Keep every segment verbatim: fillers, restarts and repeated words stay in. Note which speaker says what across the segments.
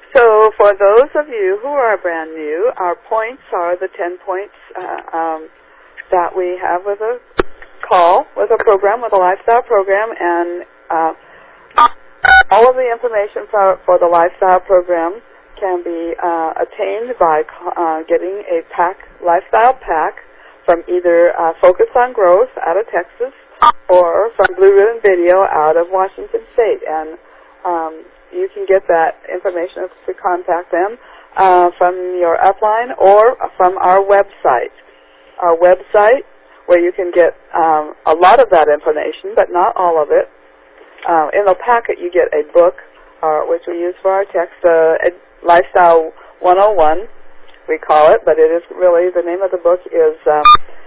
Speaker 1: So for those of you who are brand new, our points are the ten points uh, um, that we have with a call, with a program, with a lifestyle program, and uh, all of the information for, for the lifestyle program can be uh, attained by uh, getting a pack, lifestyle pack, from either uh, Focus on Growth out of Texas or from Blue Ribbon Video out of Washington State. And um, you can get that information to contact them uh, from your upline or from our website. Our website, where you can get um, a lot of that information, but not all of it. Uh, in the packet, you get a book, uh, which we use for our text, uh, Lifestyle one oh one, we call it, but it is really, the name of the book is um,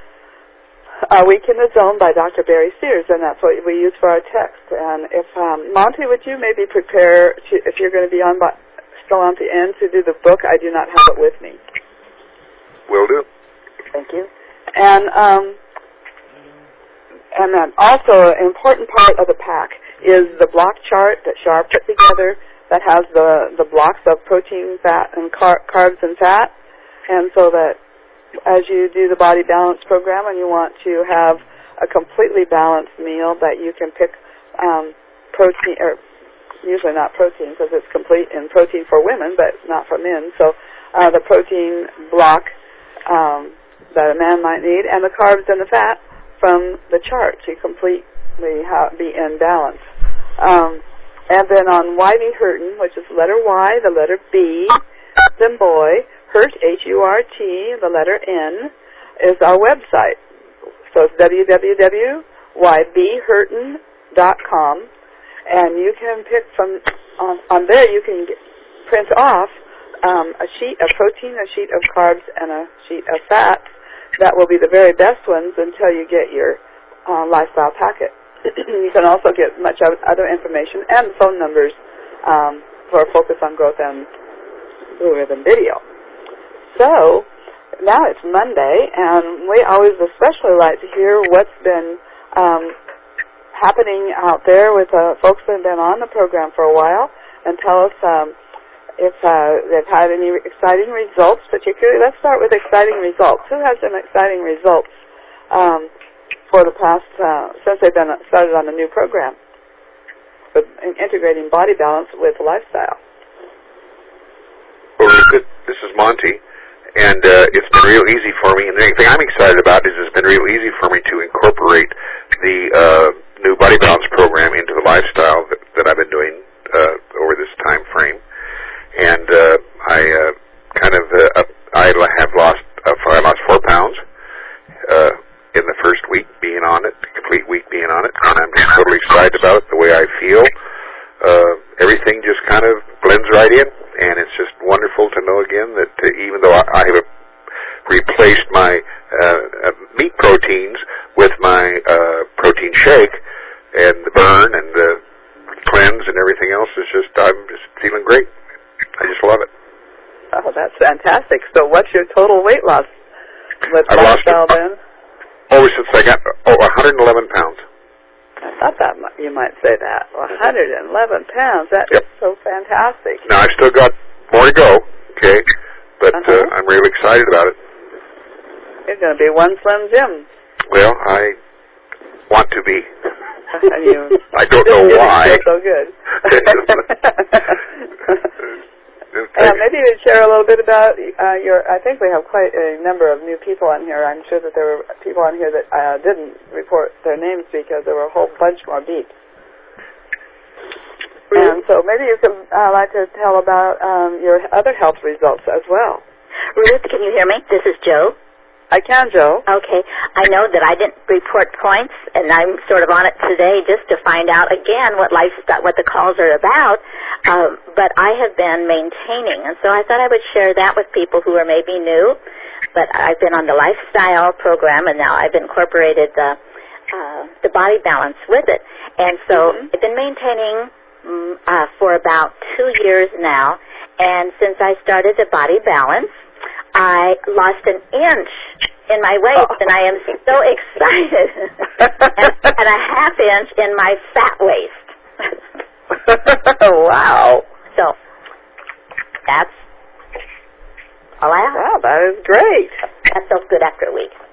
Speaker 1: A Week in the Zone by Doctor Barry Sears, and that's what we use for our text. And if, um, Monty, would you maybe prepare, to, if you're going to be on, still on the end, to do the book? I do not have it with me.
Speaker 2: Will do.
Speaker 1: Thank you. And, um, and then also an important part of the pack is the block chart that Shar put together that has the, the blocks of protein, fat, and car- carbs and fat. And so that as you do the body balance program and you want to have a completely balanced meal, that you can pick um, protein, or usually not protein because it's complete in protein for women, but not for men. So uh, the protein block um, that a man might need, and the carbs and the fat from the chart to completely have, be in balance. Um, and then on Y B Hurton, which is letter Y, the letter B, then boy, Hurt, H U R T, the letter N, is our website. So it's w w w dot y b hurton dot com, and you can pick from, on, on there you can get, print off um, a sheet of protein, a sheet of carbs, and a sheet of fat. That will be the very best ones until you get your uh, lifestyle packet. You can also get much other information and phone numbers um, for Focus on Growth and Blue Ribbon Video. So now it's Monday, and we always especially like to hear what's been um, happening out there with uh, folks that have been on the program for a while, and tell us um, if uh, they've had any exciting results. Particularly, let's start with exciting results. Who has some exciting results um, for the past, uh, since they've been started on the new program, with integrating body balance with lifestyle?
Speaker 2: Well, this is Monty, and uh, it's been real easy for me. And the thing I'm excited about is it's been real easy for me to incorporate the uh, new body balance program into the lifestyle that, that I've been doing uh, over this time frame. And uh, I uh, kind of uh, I have lost uh, I lost four pounds. Uh, in the first week being on it, the complete week being on it, and I'm just totally excited about it, the way I feel. Uh, everything just kind of blends right in, and it's just wonderful to know again that uh, even though I, I have replaced my uh, uh, meat proteins with my uh, protein shake, and the burn and the cleanse and everything else is just, I'm just feeling great. I just love it.
Speaker 1: Oh, that's fantastic. So what's your total weight loss with
Speaker 2: I've
Speaker 1: lifestyle
Speaker 2: lost
Speaker 1: then?
Speaker 2: Oh, since I got oh, one hundred eleven pounds.
Speaker 1: I thought that might, you might say that. one hundred eleven pounds. That
Speaker 2: yep.
Speaker 1: is so fantastic.
Speaker 2: Now, I've still got more to go, okay, but
Speaker 1: uh-huh.
Speaker 2: uh, I'm really excited about it.
Speaker 1: You're going to be one Slim Jim.
Speaker 2: Well, I want to be.
Speaker 1: And you
Speaker 2: I don't know why.
Speaker 1: So good. Uh, maybe you would share a little bit about uh, your, I think we have quite a number of new people on here. I'm sure that there were people on here that uh, didn't report their names because there were a whole bunch more beeps. And so maybe you could uh, like to tell about um, your other health results as well.
Speaker 3: Ruth, can you hear me? This is Joe.
Speaker 1: I can, Joe.
Speaker 3: Okay. I know that I didn't report points, and I'm sort of on it today just to find out, again, what lifestyle, what the calls are about. Um, but I have been maintaining, and so I thought I would share that with people who are maybe new. But I've been on the lifestyle program, and now I've incorporated the, uh, the body balance with it. And so mm-hmm. I've been maintaining um, uh, for about two years now, and since I started the body balance, I lost an inch in my waist, oh. and I am so excited. and, and a half inch in my fat waist.
Speaker 1: Wow.
Speaker 3: So all out.
Speaker 1: Wow, that is great.
Speaker 3: That felt good after a week.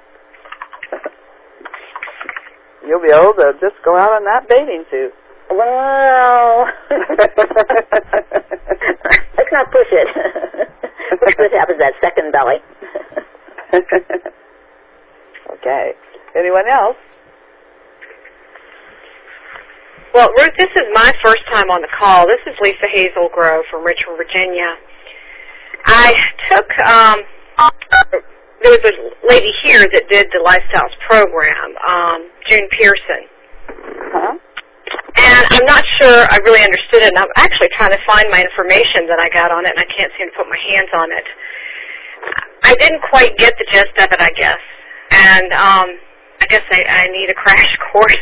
Speaker 1: You'll be able to just go out in that bathing suit.
Speaker 3: Well, let's not push it. Let's see what happens to that second belly.
Speaker 1: Okay. Anyone else?
Speaker 4: Well, Ruth, this is my first time on the call. This is Lisa Hazelgrove from Richmond, Virginia. I took, um, there was a lady here that did the Lifestyles program, um, June Pearson.
Speaker 1: Huh?
Speaker 4: And I'm not sure I really understood it, and I'm actually trying to find my information that I got on it, and I can't seem to put my hands on it. I didn't quite get the gist of it, I guess. And um, I guess I, I need a crash course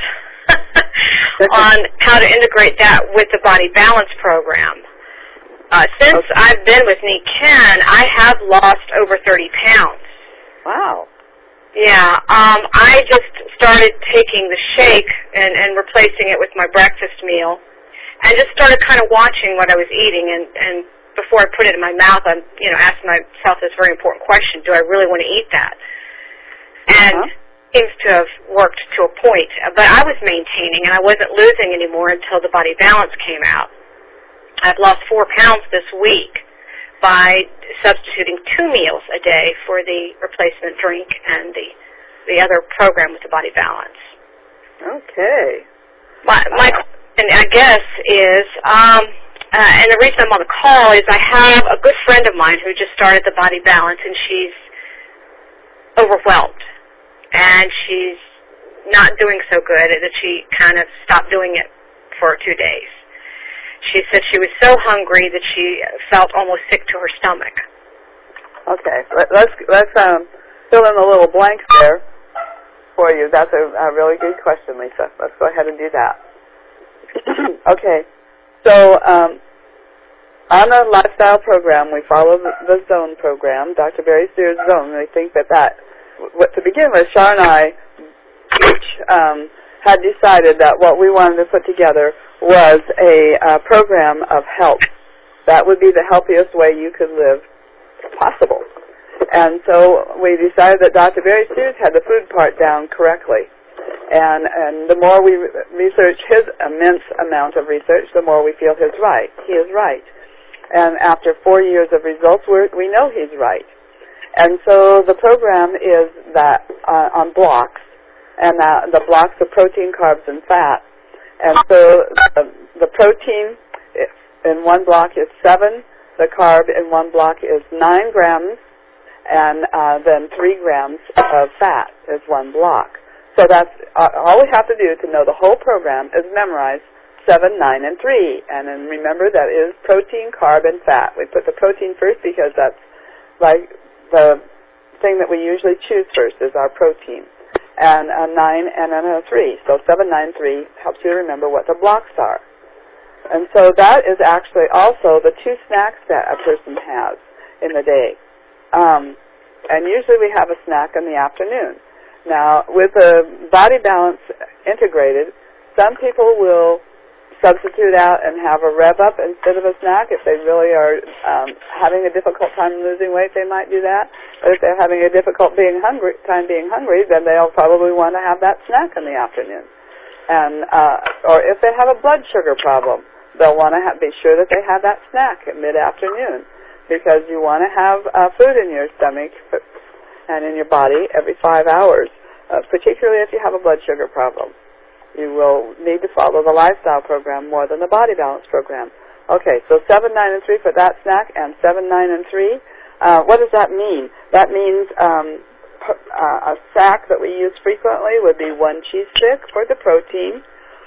Speaker 4: on how to integrate that with the Body Balance program. Uh, since okay. I've been with Neat Ken, I have lost over thirty pounds.
Speaker 1: Wow.
Speaker 4: Yeah, um, I just started taking the shake and, and replacing it with my breakfast meal, and just started kind of watching what I was eating. And, and before I put it in my mouth, I, you know, asked myself this very important question: do I really want to eat that? And uh-huh. seems to have worked to a point. But I was maintaining, and I wasn't losing anymore until the Body Balance came out. I've lost four pounds this week by substituting two meals a day for the replacement drink and the the other program with the Body Balance.
Speaker 1: Okay.
Speaker 4: My, my question, I guess, is, um, uh, and the reason I'm on the call is I have a good friend of mine who just started the Body Balance, and she's overwhelmed, and she's not doing so good that she kind of stopped doing it for two days. She said she was so hungry that she felt almost sick to her stomach.
Speaker 1: Okay, let's let's um, fill in the little blanks there for you. That's a, a really good question, Lisa. Let's go ahead and do that. Okay, so um, on the lifestyle program, we follow the, the zone program, Doctor Barry Sears zone. And I think that that, what, to begin with, Char and I each um, had decided that what we wanted to put together was a uh, program of health. That would be the healthiest way you could live possible. And so we decided that Doctor Barry Sears had the food part down correctly. And, and the more we research his immense amount of research, the more we feel he's right. He is right. And after four years of results, we're, we know he's right. And so the program is that uh, on blocks, and uh, the blocks of protein, carbs, and fat. And so the, the protein in one block is seven, the carb in one block is nine grams, and uh, then three grams of fat is one block. So that's uh, all we have to do to know the whole program is memorize seven, nine, and three. And then remember that is protein, carb, and fat. We put the protein first because that's like the thing that we usually choose first is our protein. And a nine and then a three. So seven, nine, three helps you remember what the blocks are. And so that is actually also the two snacks that a person has in the day. Um, and usually we have a snack in the afternoon. Now, with the Body Balance integrated, some people will substitute out and have a rev up instead of a snack. If they really are um, having a difficult time losing weight, they might do that. But if they're having a difficult being hungry, time being hungry, then they'll probably want to have that snack in the afternoon. And uh, or if they have a blood sugar problem, they'll want to have, be sure that they have that snack at mid-afternoon, because you want to have uh, food in your stomach and in your body every five hours, uh, particularly if you have a blood sugar problem. You will need to follow the lifestyle program more than the Body Balance program. Okay, so seven, nine, and three for that snack, and seven, nine, and three. Uh, what does that mean? That means um, uh, a snack that we use frequently would be one cheese stick for the protein,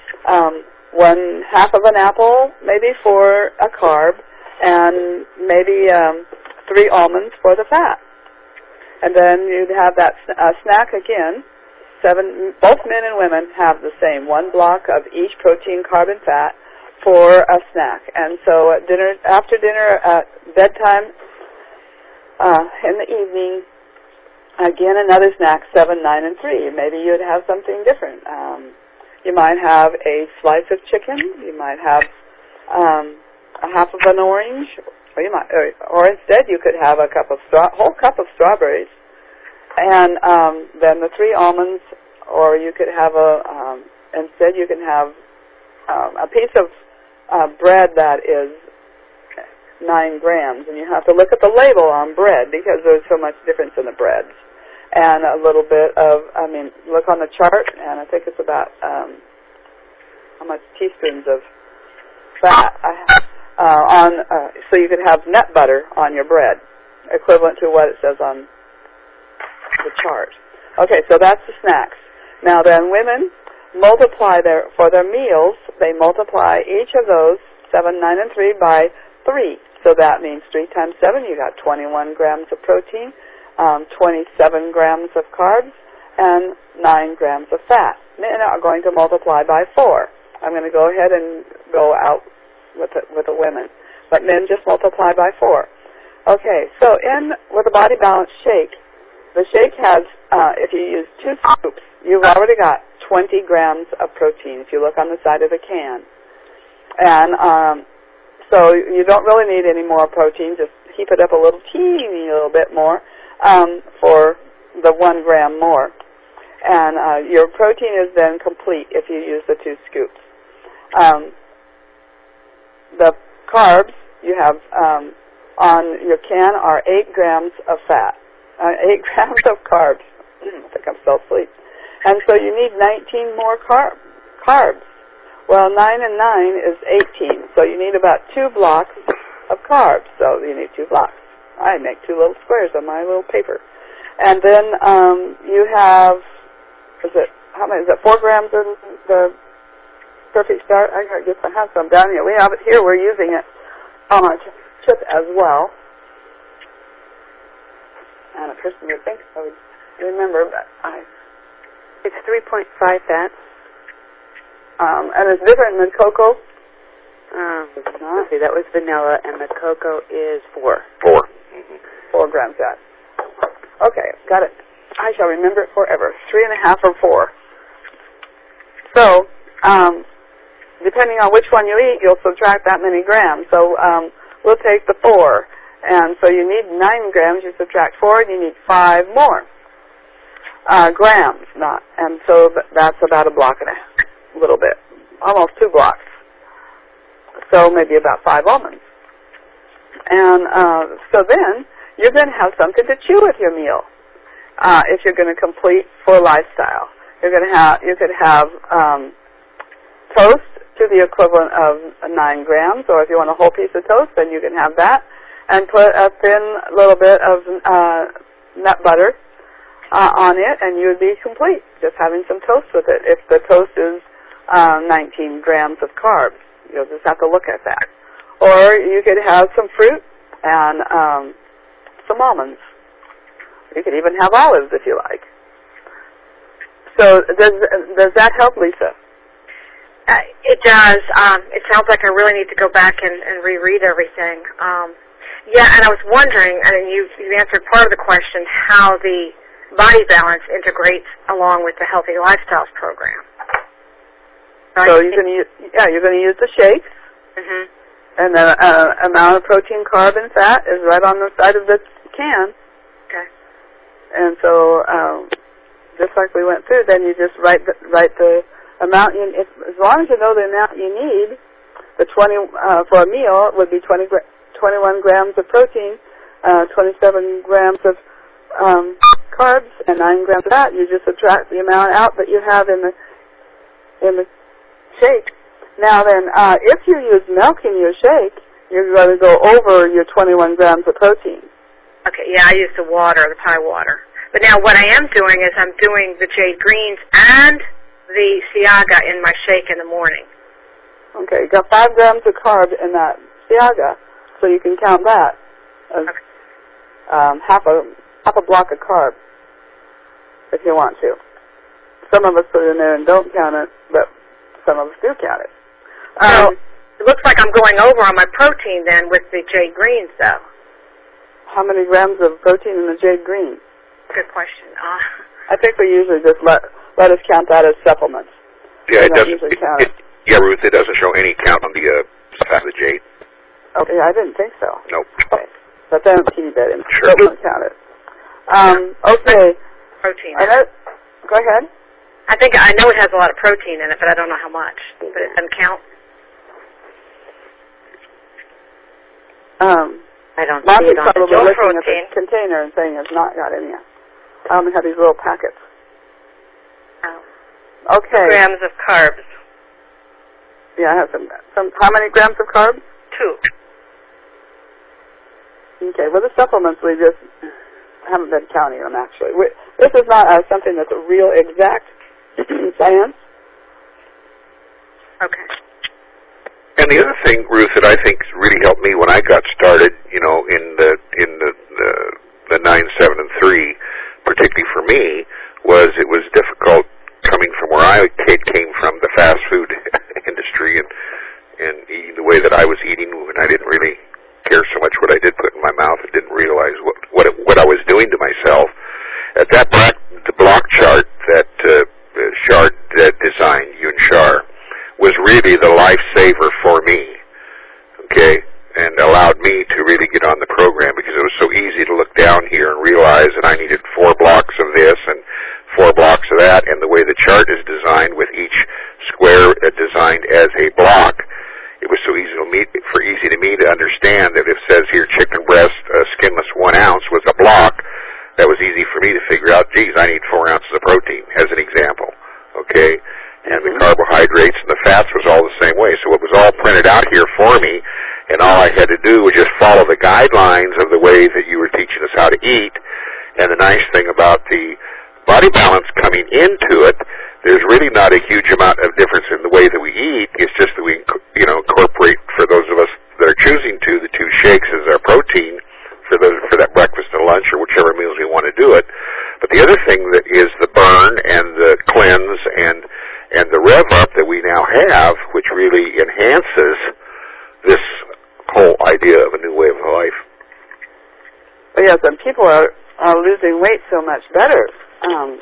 Speaker 1: um, one half of an apple maybe for a carb, and maybe um, three almonds for the fat. And then you'd have that uh, snack again. Seven, both men and women have the same, one block of each protein, carb, and fat for a snack. And so at dinner, after dinner, at bedtime, uh, in the evening, again another snack, seven, nine, and three. Maybe you'd have something different. Um, you might have a slice of chicken. You might have um, a half of an orange, or you might, or, or instead you could have a cup of straw, whole cup of strawberries, and um, then the three almonds, or you could have a, um, instead you can have um, a piece of uh, bread that is nine grams, and you have to look at the label on bread because there's so much difference in the breads. And a little bit of, I mean, look on the chart, and I think it's about um, how much teaspoons of fat uh, on, uh, so you could have nut butter on your bread, equivalent to what it says on the chart. Okay, so that's the snacks. Now then, women multiply their, for their meals, they multiply each of those, seven, nine, and three, by three. So that means three times seven, you got twenty-one grams of protein, um, twenty-seven grams of carbs, and nine grams of fat. Men are going to multiply by four. I'm going to go ahead and go out with the, with the women. But men just multiply by four. Okay, so in with a Body Balance shake, the shake has, uh, if you use two scoops, you've already got twenty grams of protein if you look on the side of the can. And um, so you don't really need any more protein. Just heap it up a little teeny little bit more um, for the one gram more. And uh, your protein is then complete if you use the two scoops. Um, the carbs you have um, on your can are eight grams of fat, uh, eight grams of carbs. I think I'm still asleep. And so you need nineteen more car- carbs. Well, nine and nine is eighteen, so you need about two blocks of carbs. So you need two blocks. I make two little squares on my little paper. And then um, you have, is it, how many, is it four grams of the Perfect Start? I guess I have some down here. We have it here. We're using it on our chip as well. And a person would think I would remember, but I, it's three point five fats. Um, and it's different than cocoa. Um, let's see, that was vanilla, and the cocoa is four.
Speaker 2: Four.
Speaker 1: Mm-hmm. Four grams fat. Okay, got it. I shall remember it forever. Three and a half or four. So, um, depending on which one you eat, you'll subtract that many grams. So um, we'll take the four. And so you need nine grams. You subtract four, and you need five more uh, grams. Not, and so that's about a block and a half. A little bit, almost two blocks. So maybe about five almonds. And uh, so then you're going to have something to chew with your meal. Uh, if you're going to complete for lifestyle, you're going to have you could have um, toast to the equivalent of nine grams, or if you want a whole piece of toast, then you can have that, and put a thin little bit of uh, nut butter uh, on it, and you would be complete just having some toast with it. If the toast is Uh, nineteen grams of carbs. You'll just have to look at that. Or you could have some fruit and um, some almonds. You could even have olives if you like. So does does that help, Lisa?
Speaker 4: Uh, it does. Um, it sounds like I really need to go back and, and reread everything. Um, yeah, and I was wondering, and you you answered part of the question, how the Body Balance integrates along with the Healthy Lifestyles program.
Speaker 1: So you're going to use, yeah, you're going to use the shakes,
Speaker 4: mm-hmm.
Speaker 1: and the uh, amount of protein, carb, and fat is right on the side of the can.
Speaker 4: Okay.
Speaker 1: And so, um, just like we went through, then you just write the, write the amount. You, if, as long as you know the amount you need, the twenty uh, for a meal would be twenty, twenty-one grams of protein, uh, twenty-seven grams of um, carbs, and nine grams of fat. You just subtract the amount out that you have in the in the shake. Now then, uh, if you use milk in your shake, you're going to go over your twenty-one grams of protein.
Speaker 4: Okay, yeah, I use the water, the pie water. But now what I am doing is I'm doing the jade greens and the Ciaga in my shake in the morning.
Speaker 1: Okay, you got five grams of carb in that Ciaga, so you can count that as
Speaker 4: okay.
Speaker 1: um, half a half a block of carb if you want to. Some of us put it in there and don't count it, but some of us do count it.
Speaker 4: Um, so it looks like I'm going over on my protein then with the jade greens, though.
Speaker 1: How many grams of protein in the jade green?
Speaker 4: Good question. Uh,
Speaker 1: I think we usually just let let us count that as supplements.
Speaker 2: Yeah, it doesn't.
Speaker 1: Usually
Speaker 2: It,
Speaker 1: count
Speaker 2: it,
Speaker 1: it.
Speaker 2: Yeah, Ruth, it doesn't show any count on the uh, side of the jade.
Speaker 1: Okay, I didn't think so.
Speaker 2: Nope.
Speaker 1: Okay. But then teeny bit in.
Speaker 2: Sure.
Speaker 1: Don't count it. Um, okay.
Speaker 4: Protein.
Speaker 1: I know, go ahead.
Speaker 4: I think I know it has a lot of protein in it, but I don't know how much. But it doesn't count.
Speaker 1: Um,
Speaker 3: I don't
Speaker 1: Monty's
Speaker 3: see it on the
Speaker 1: probably
Speaker 4: no
Speaker 1: looking at
Speaker 4: protein.
Speaker 1: the container and saying it's not got any. I only have these little packets.
Speaker 4: Oh.
Speaker 1: Okay.
Speaker 4: Grams of carbs.
Speaker 1: Yeah, I have some. Some. How many grams of carbs?
Speaker 4: Two.
Speaker 1: Okay. Well, the supplements we just haven't been counting them actually. We, this is not uh, something that's a real exact science.
Speaker 4: Okay.
Speaker 2: And the other thing, Ruth, that I think really helped me when I got started, you know, in the in the the, the nine, seven, and three, particularly for me, was it was difficult coming from where I came from, the fast food industry, and and eating the way that I was eating, and I didn't really care so much what I did put in my mouth, and didn't realize what what it, what I was doing to myself. At that block, the block chart that uh, Shar uh, designed, you and Shar, was really the lifesaver for me, okay, and allowed me to really get on the program because it was so easy to look down here and realize that I needed four blocks of this and four blocks of that, and the way the chart is designed with each square uh, designed as a block, it was so easy to me, for easy to me to understand that if it says here chicken breast uh, skinless one ounce was a block, that was easy for me to figure out, geez, I need four ounces of protein, as an example, okay? And the carbohydrates and the fats was all the same way. So it was all printed out here for me, and all I had to do was just follow the guidelines of the way that you were teaching us how to eat. And the nice thing about the body balance coming into it, there's really not a huge amount of difference in the way that we eat. It's just that we, you know, incorporate, for those of us that are choosing to, the two shakes as our protein for those for that breakfast and lunch or whichever meals we want to do it. But the other thing that is the burn and the cleanse and and the rev up that we now have, which really enhances this whole idea of a new way of life.
Speaker 1: Well, yes, and people are, are losing weight so much better. Um,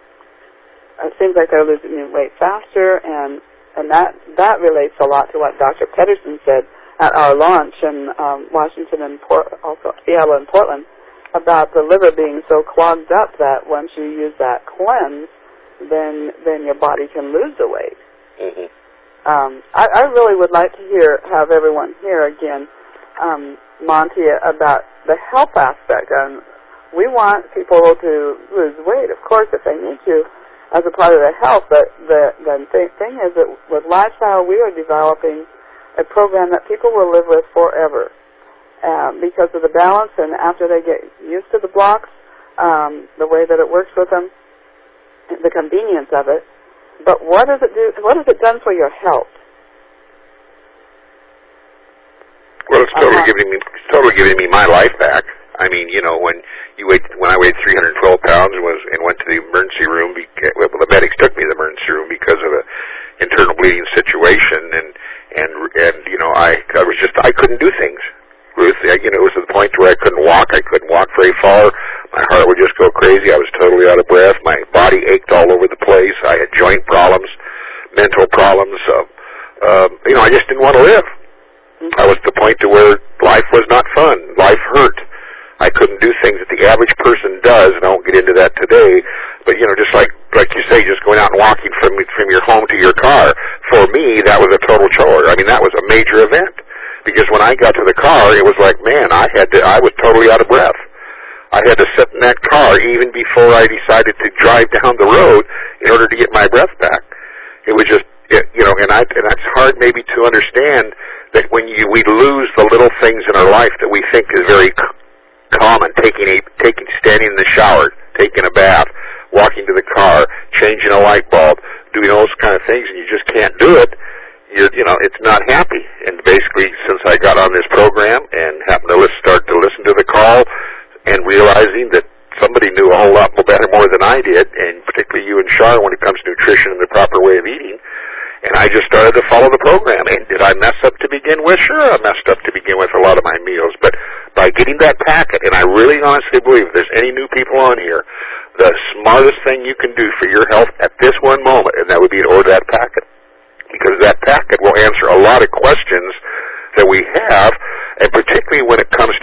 Speaker 1: it seems like they're losing weight faster, and and that that relates a lot to what Doctor Pedersen said at our launch in um, Washington and Port, also Seattle and Portland, about the liver being so clogged up that once you use that cleanse, then then your body can lose the weight.
Speaker 2: Mm-hmm.
Speaker 1: Um, I, I really would like to hear, have everyone hear again, um, Monty, about the health aspect. And we want people to lose weight, of course, if they need to, as a part of their health. But the, the th- thing is that with Lifestyle, we are developing a program that people will live with forever um, because of the balance, and after they get used to the blocks, um, the way that it works with them, the convenience of it, but what does it do? What has it done for your health?
Speaker 2: Well, it's totally
Speaker 1: uh-huh.
Speaker 2: giving me, it's totally giving me my life back. I mean, you know, when you weighed, when I weighed three hundred twelve pounds and was and went to the emergency room, because, well, the medics took me to the emergency room because of a internal bleeding situation, and and and you know, I I was just I couldn't do things. Ruth, you know, it was to the point where I couldn't walk. I couldn't walk very far. My heart would just go crazy. I was totally out of breath. My body ached all over the place. I had joint problems, mental problems. Uh, uh, you know, I just didn't want to live. Mm-hmm. I was at the point to where life was not fun. Life hurt. I couldn't do things that the average person does, and I won't get into that today. But, you know, just like like you say, just going out and walking from from your home to your car, for me, that was a total chore. I mean, that was a major event. Because when I got to the car, it was like, man, I had to, I was totally out of breath. I had to sit in that car even before I decided to drive down the road in order to get my breath back. It was just, it, you know, and I, and that's hard maybe to understand that when you, we lose the little things in our life that we think is very c- common, taking a, taking, standing in the shower, taking a bath, walking to the car, changing a light bulb, doing those kind of things, and you just can't do it. You're, you know, it's not happy. And basically, since I got on this program and happened to listen, start to listen to the call and realizing that somebody knew a whole lot better more than I did, and particularly you and Shar when it comes to nutrition and the proper way of eating, and I just started to follow the program. And did I mess up to begin with? Sure, I messed up to begin with a lot of my meals. But by getting that packet, and I really honestly believe if there's any new people on here, the smartest thing you can do for your health at this one moment, and that would be to order that packet. Because that packet will answer a lot of questions that we have,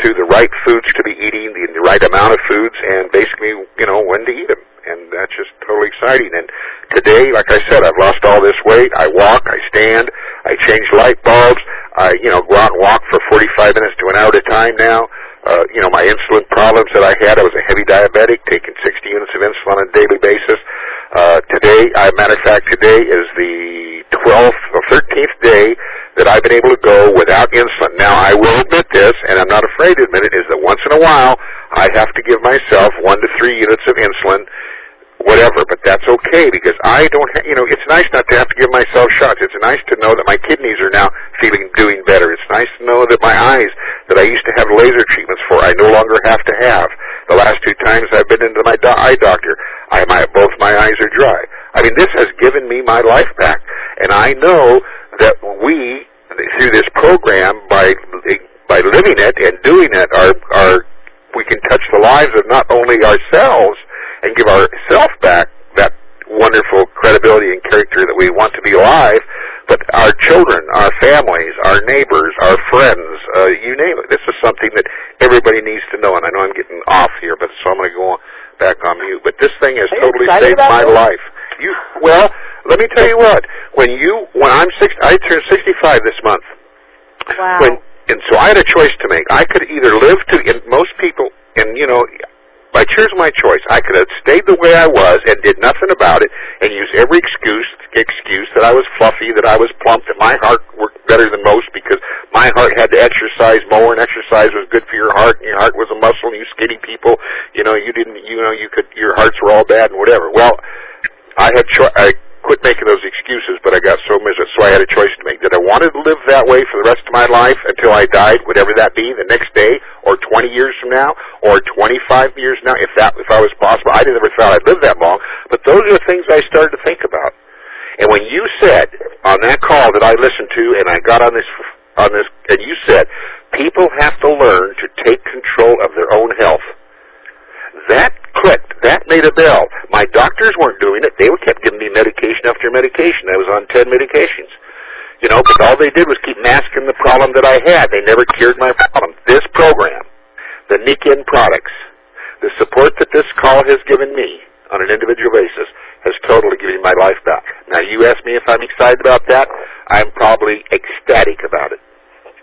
Speaker 2: to the right foods to be eating, the, the right amount of foods, and basically, you know, when to eat them. And that's just totally exciting. And today, like I said, I've lost all this weight. I walk, I stand, I change light bulbs. I, you know, go out and walk for forty-five minutes to an hour at a time now. Uh, you know, my insulin problems that I had, I was a heavy diabetic, taking sixty units of insulin on a daily basis. Uh, today, as a matter of fact, today is the twelfth or thirteenth day that I've been able to go without insulin. Now, I will admit this, and I'm not afraid to admit it, is that once in a while, I have to give myself one to three units of insulin, whatever, but that's okay because I don't, ha- you know, it's nice not to have to give myself shots. It's nice to know that my kidneys are now feeling, doing better. It's nice to know that my eyes, that I used to have laser treatments for, I no longer have to have. The last two times I've been into my do- eye doctor, I, my, both my eyes are dry. I mean, this has given me my life back, and I know that we, through this program, by by living it and doing it, are, are we can touch the lives of not only ourselves and give ourselves back that wonderful credibility and character that we want to be alive, but our children, our families, our neighbors, our friends, uh, you name it. This is something that everybody needs to know, and I know I'm getting off here, but so I'm going to go back on mute. But this thing has totally saved my this? life. You well, let me tell you what. When you, when I'm six, I turned sixty-five this month.
Speaker 5: Wow.
Speaker 2: When, and so I had a choice to make. I could either live to, and most people, and you know, like here's my choice. I could have stayed the way I was and did nothing about it, and used every excuse, excuse that I was fluffy, that I was plump, that my heart worked better than most because my heart had to exercise more, and exercise was good for your heart, and your heart was a muscle. And you skinny people, you know, you didn't, you know, you could, your hearts were all bad and whatever. Well, I had cho- I quit making those excuses, but I got so miserable, so I had a choice to make. Did I want to live that way for the rest of my life until I died, whatever that be, the next day, or twenty years from now, or twenty-five years from now, if that, if I was possible? I never thought I'd live that long, but those are the things I started to think about. And when you said on that call that I listened to, and I got on this, on this, and you said people have to learn to take control of their own health. That clicked. That made a bell. My doctors weren't doing it. They kept giving me medication after medication. I was on ten medications. You know, but all they did was keep masking the problem that I had. They never cured my problem. This program, the Nikin products, the support that this call has given me on an individual basis has totally given me my life back. Now, you ask me if I'm excited about that. I'm probably ecstatic about it.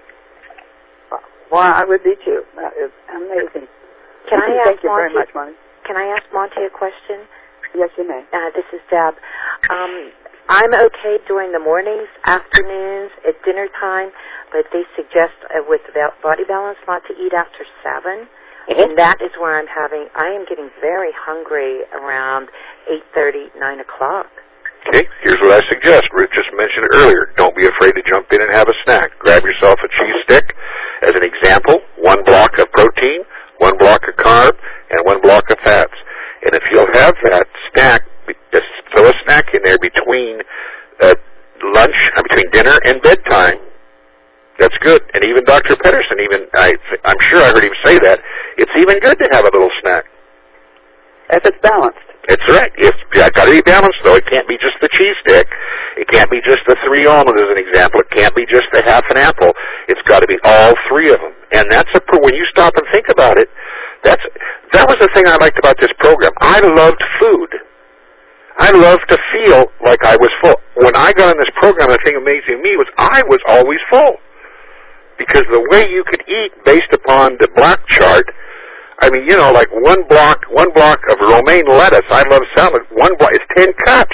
Speaker 1: Well, I would be too. That is amazing.
Speaker 3: Can I
Speaker 1: Thank
Speaker 3: ask
Speaker 1: you
Speaker 3: Monty,
Speaker 1: very much, Monty.
Speaker 3: Can I ask Monty a question?
Speaker 1: Yes, you may.
Speaker 3: Uh, this is Deb. Um, I'm okay during the mornings, afternoons, at dinner time, but they suggest uh, with body balance not to eat after seven. Mm-hmm. And that is where I'm having, I am getting very hungry around eight thirty, nine o'clock.
Speaker 2: Okay, here's what I suggest. Ruth just mentioned it earlier. Don't be afraid to jump in and have a snack. Grab yourself a cheese stick as an example, one block of protein, one block of carb, and one block of fats. And if you'll have that snack, just throw a snack in there between uh, lunch, uh, between dinner and bedtime. That's good. And even Doctor Pedersen, even I, I'm sure I heard him say that, it's even good to have a little snack.
Speaker 1: If it's balanced.
Speaker 2: It's right. It's got to be balanced, though. It can't be just the cheese stick. It can't be just the three almonds, as an example. It can't be just the half an apple. It's got to be all three of them. And that's a when you stop and think about it. That's that was the thing I liked about this program. I loved food. I loved to feel like I was full. When I got on this program, the thing amazing to me was I was always full because the way you could eat based upon the black chart. I mean, you know, like one block, one block of romaine lettuce. I love salad. One block is ten cups.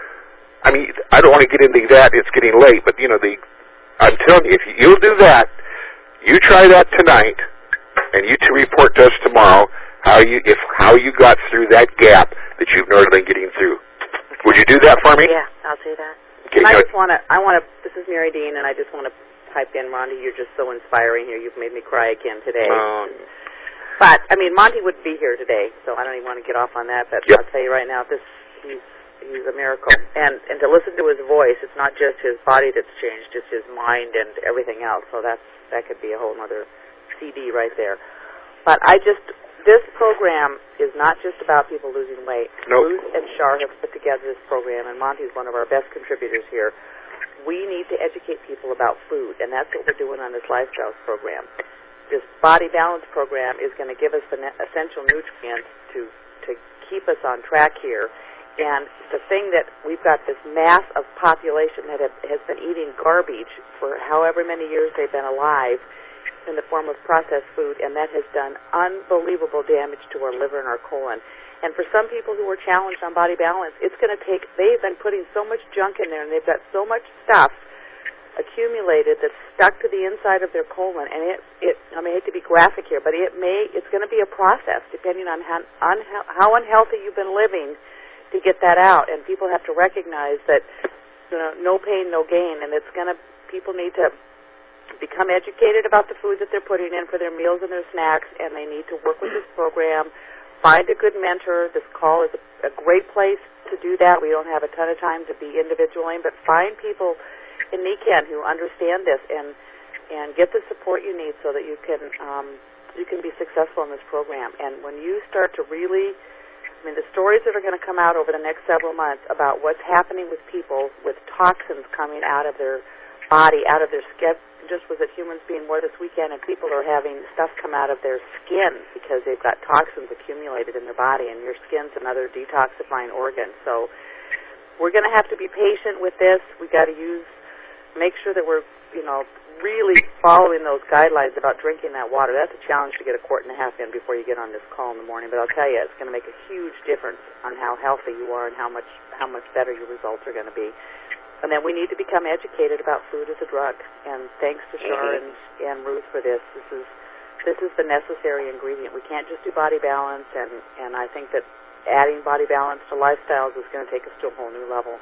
Speaker 2: I mean, I don't want to get into that. It's getting late, but you know, the I'm telling you, if you'll do that, you try that tonight, and you two report to us tomorrow how you if how you got through that gap that you've normally been getting through. Okay. Would you do that for me?
Speaker 3: Yeah, I'll do that.
Speaker 2: Okay,
Speaker 5: and I just want to. I want to. This is Mary Dean, and I just want to type in, Rhonda. You're just so inspiring here. You've made me cry again today.
Speaker 2: Um,
Speaker 5: But, I mean, Monty would be here today, so I don't even want to get off on that, but
Speaker 2: yep.
Speaker 5: I'll tell you right now, this he's he's a miracle. And and to listen to his voice, it's not just his body that's changed, it's his mind and everything else, so that's that could be a whole other C D right there. But I just, this program is not just about people losing weight.
Speaker 2: Nope.
Speaker 5: Ruth and Shar have put together this program, and Monty's one of our best contributors here. We need to educate people about food, and that's what we're doing on this Lifestyles program. this body balance program is going to give us the essential nutrients to to keep us on track here. And the thing that we've got this mass of population that have, has been eating garbage for however many years they've been alive in the form of processed food, and that has done unbelievable damage to our liver and our colon. And for some people who are challenged on body balance, it's going to take, they've been putting so much junk in there, and they've got so much stuff accumulated that's stuck to the inside of their colon, and it, it I mean, I hate to be graphic here, but it may, it's going to be a process depending on how, on how unhealthy you've been living to get that out. And people have to recognize that, you know, no pain, no gain, and it's going to, people need to become educated about the food that they're putting in for their meals and their snacks, and they need to work with this program, find a good mentor. This call is a, a great place to do that. We don't have a ton of time to be individual, but find people in N E C A N who understand this and and get the support you need so that you can um, you can be successful in this program. And when you start to really, I mean, the stories that are going to come out over the next several months about what's happening with people with toxins coming out of their body, out of their skin. Just was at Humans Being More this weekend, and people are having stuff come out of their skin because they've got toxins accumulated in their body, and your skin's another detoxifying organ. So we're going to have to be patient with this. We've got to use, make sure that we're, you know, really following those guidelines about drinking that water. That's a challenge to get a quart and a half in before you get on this call in the morning, but I'll tell you, it's going to make a huge difference on how healthy you are and how much how much better your results are going to be. And then we need to become educated about food as a drug. And thanks to Shar and, and Ruth for this. This is this is the necessary ingredient. We can't just do body balance, and, and I think that adding body balance to lifestyles is going to take us to a whole new level.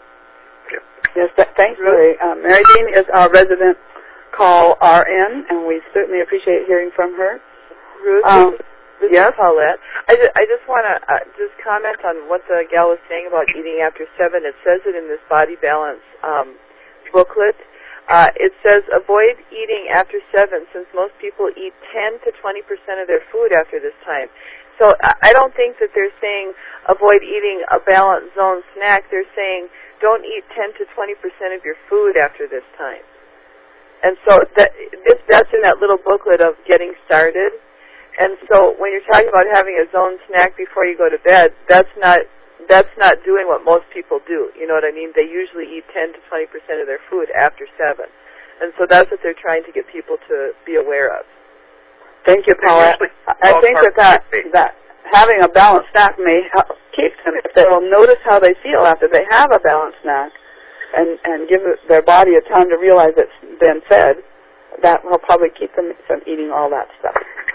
Speaker 1: Yes, th- thanks, Mary. Uh, Mary Dean is our resident call R N, and we certainly appreciate hearing from her.
Speaker 6: Ruth,
Speaker 1: um,
Speaker 6: this
Speaker 1: yes,
Speaker 6: is Paulette. I just, I just want to uh, just comment on what the gal was saying about eating after seven. It says it in this body balance um, booklet. Uh, it says avoid eating after seven, since most people eat ten to twenty percent of their food after this time. So I don't think that they're saying avoid eating a balanced zone snack. They're saying don't eat ten to twenty percent of your food after this time. And so that, this, that's in that little booklet of getting started. And so when you're talking about having a zone snack before you go to bed, that's not that's not doing what most people do. You know what I mean? They usually eat ten to twenty percent of their food after seven. And so that's what they're trying to get people to be aware of.
Speaker 1: Thank you, Paula. I think that, that that having a balanced snack may help keep them, if they'll notice how they feel after they have a balanced snack and, and give their body a time to realize it's been fed, that will probably keep them from eating all that stuff.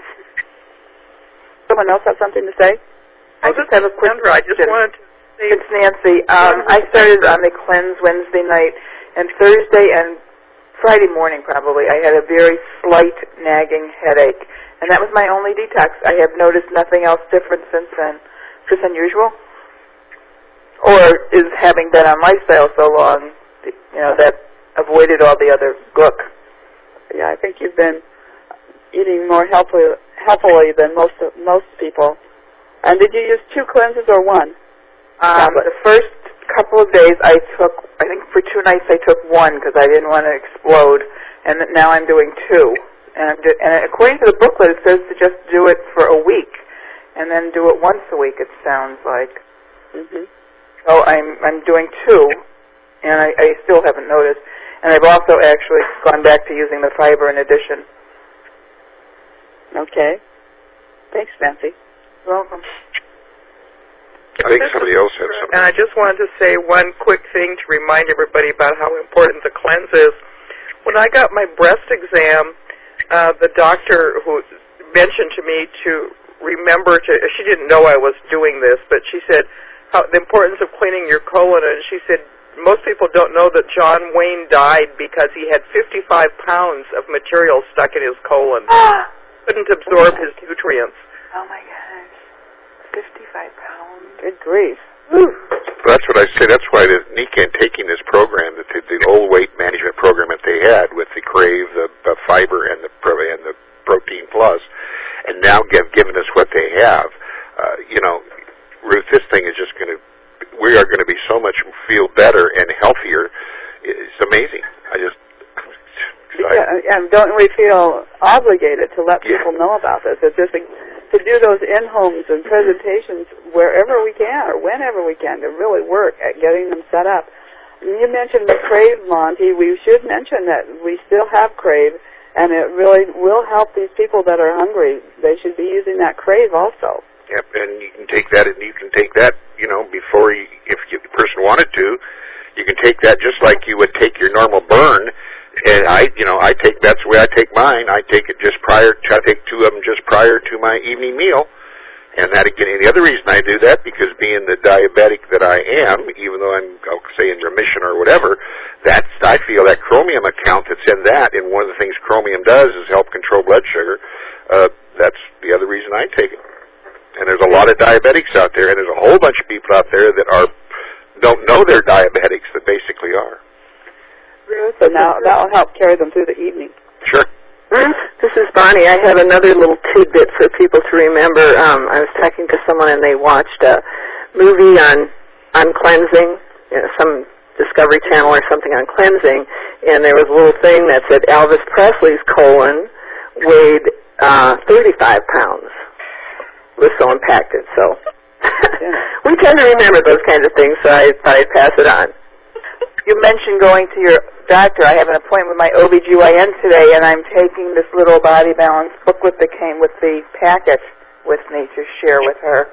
Speaker 1: Someone else have something to say?
Speaker 7: I just have a quick
Speaker 6: Sandra, I just wanted to say,
Speaker 7: It's Nancy. Um, I started on the cleanse Wednesday night, and Thursday and Friday morning probably, I had a very slight nagging headache, and that was my only detox. I have noticed nothing else different since then. Is this unusual? Or is having been on lifestyle so long, you know, that avoided all the other gook?
Speaker 1: Yeah, I think you've been eating more healthily, healthily than most of, most people. And did you use two cleanses or one?
Speaker 7: Um, the first couple of days I took, I think for two nights I took one because I didn't want to explode, and now I'm doing two. And, I'm do, and according to the booklet, it says to just do it for a week, and then do it once a week, it sounds like.
Speaker 1: Mm-hmm.
Speaker 7: So I'm I'm doing two, and I, I still haven't noticed. And I've also actually gone back to using the fiber in addition.
Speaker 1: Okay. Thanks, Nancy.
Speaker 7: You're welcome.
Speaker 2: I think somebody else had something.
Speaker 8: And I just wanted to say one quick thing to remind everybody about how important the cleanse is. When I got my breast exam, uh, the doctor who mentioned to me to remember to, she didn't know I was doing this, but she said how, the importance of cleaning your colon, and she said most people don't know that John Wayne died because he had fifty-five pounds of material stuck in his colon. Couldn't absorb his nutrients.
Speaker 7: Oh, my gosh. fifty-five pounds.
Speaker 1: Good grief.
Speaker 2: Whew. That's what I say. That's why the N E C A N taking this program, the, the old weight management program that they had with the Crave, the, the fiber, and the and the Protein Plus, and now give, given us what they have. Uh, you know, Ruth, this thing is just going to. We are going to be so much feel better and healthier. It's amazing. I just
Speaker 1: Yeah, and don't we feel obligated to let
Speaker 2: Yeah.
Speaker 1: people know about this? It's just a, to do those in-homes and presentations wherever we can or whenever we can to really work at getting them set up. You mentioned the Crave, Monty. We should mention that we still have Crave, and it really will help these people that are hungry. They should be using that Crave also.
Speaker 2: Yep, and you can take that, and you can take that, you know, before you, if you, the person wanted to, you can take that just like you would take your normal burn. And I, you know, I take, that's the way I take mine. I take it just prior, to, I take two of them just prior to my evening meal. And that again, and the other reason I do that, because being the diabetic that I am, even though I'm, I'll say in remission or whatever, that's, I feel that chromium account that's in that, and one of the things chromium does is help control blood sugar. Uh, that's the other reason I take it. And there's a lot of diabetics out there, and there's a whole bunch of people out there that are, don't know they're diabetics, that basically are.
Speaker 1: So now that'll help carry them through the evening.
Speaker 2: Sure.
Speaker 9: This is Bonnie. I have another little tidbit for people to remember. Um, I was talking to someone, and they watched a movie on on cleansing, you know, some Discovery Channel or something on cleansing, and there was a little thing that said Elvis Presley's colon weighed uh, thirty-five pounds. It was so impacted. So we tend to remember those kinds of things, so I thought I'd pass it on.
Speaker 7: You mentioned going to your doctor. I have an appointment with my O B G Y N today, and I'm taking this little body balance booklet that came with the packet with me to share with her.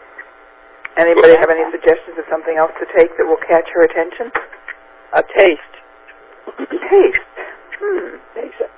Speaker 7: Anybody have any suggestions of something else to take that will catch her attention?
Speaker 1: A taste.
Speaker 7: Taste. Hmm.
Speaker 1: Taste it.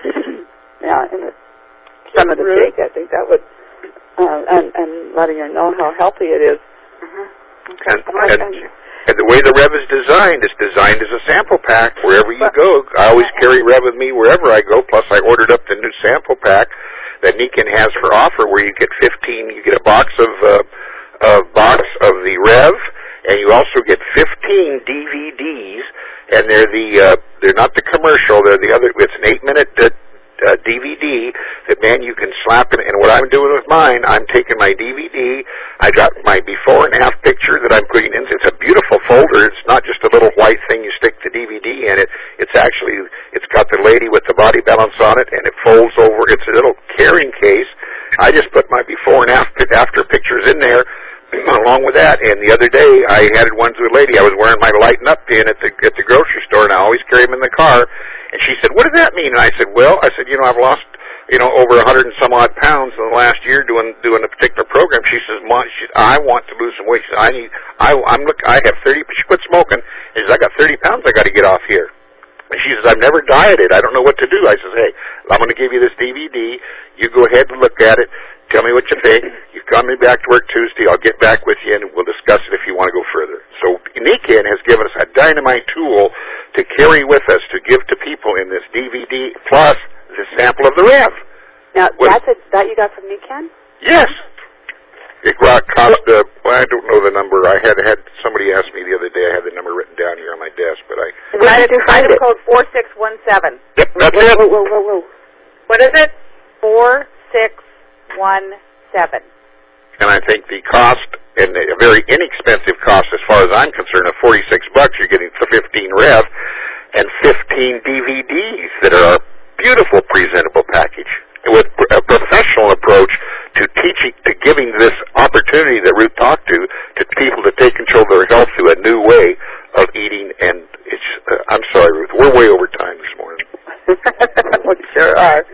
Speaker 1: Yeah, and the, some of the cake, I think that would, uh, and, and letting her know how healthy it is.
Speaker 7: Mm-hmm. Okay.
Speaker 2: And, and, And the way the Rev is designed, it's designed as a sample pack wherever you go. I always carry Rev with me wherever I go, plus I ordered up the new sample pack that Niken has for offer where you get fifteen, you get a box of, uh, a box of the Rev, and you also get fifteen D V Ds, and they're the, uh, they're not the commercial, they're the other, it's an eight minute uh, uh, D V D that, man, you can slap in. And what I'm doing with mine, I'm taking my D V D, I got my before and after picture that I'm putting in. It's a beautiful folder. It's not just a little white thing you stick the D V D in it. It's actually, it's got the lady with the body balance on it, and it folds over. It's a little carrying case. I just put my before and after, after pictures in there along with that. And the other day, I had one to a lady. I was wearing my Lighten Up pin at the at the grocery store, and I always carry them in the car. And she said, "What does that mean?" And I said, "Well, I said, you know, I've lost, you know, over a hundred and some odd pounds in the last year doing doing a particular program." She says, "Mom, she said, I want to lose some weight." She said, "I need, I, I'm look, I have thirty." She quit smoking. And she says, "I got thirty pounds. I got to get off here." And she says, "I've never dieted. I don't know what to do." I says, "Hey, I'm going to give you this D V D. You go ahead and look at it. Tell me what you think. You come me back to work Tuesday. I'll get back with you, and we'll discuss it if you want to go further." So Niken has given us a dynamite tool to carry with us to give to people in this D V D plus the sample of the Rev.
Speaker 10: Now,
Speaker 2: What-
Speaker 10: that's a, that you got from Niken?
Speaker 2: Yes. It cost, uh, well, I don't know the number. I had had somebody ask me the other day. I had the number written down here on my desk, but I...
Speaker 9: Where did you find it?
Speaker 7: Code four six one seven.
Speaker 2: Yep, that's
Speaker 10: whoa,
Speaker 2: it.
Speaker 10: Whoa, whoa, whoa, whoa.
Speaker 7: What is it? four six one seven.
Speaker 2: And I think the cost, and a very inexpensive cost as far as I'm concerned, of forty-six bucks, you're getting fifteen Rev and fifteen D V Ds that are a beautiful presentable package with a professional approach to teaching, to giving this opportunity that Ruth talked to, to people to take control of their health through a new way of eating. And it's, uh, I'm sorry, Ruth, we're way over time this morning.
Speaker 1: We sure are.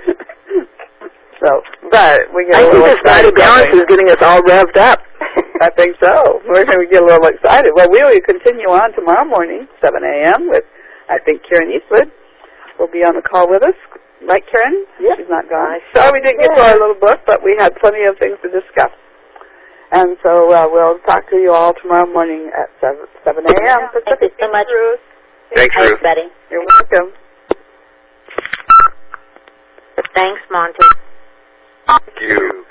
Speaker 1: So, but we get
Speaker 9: I
Speaker 1: a
Speaker 9: think
Speaker 1: little
Speaker 9: this body
Speaker 1: excited.
Speaker 9: balance is getting us all revved up.
Speaker 1: I think so. We're going to get a little excited. Well, we will continue on tomorrow morning, seven a.m. with, I think, Karen Eastwood will be on the call with us. Right, Karen?
Speaker 9: Yep.
Speaker 1: She's not gone. Sorry we didn't get to our little book, but we had plenty of things to discuss. And so uh, we'll talk to you all tomorrow morning at seven a.m.
Speaker 3: Thank you so much.
Speaker 1: Ruth.
Speaker 2: Thanks,
Speaker 3: Thanks,
Speaker 2: Ruth.
Speaker 3: Betty.
Speaker 1: You're welcome.
Speaker 3: Thanks, Monty.
Speaker 2: Thank you.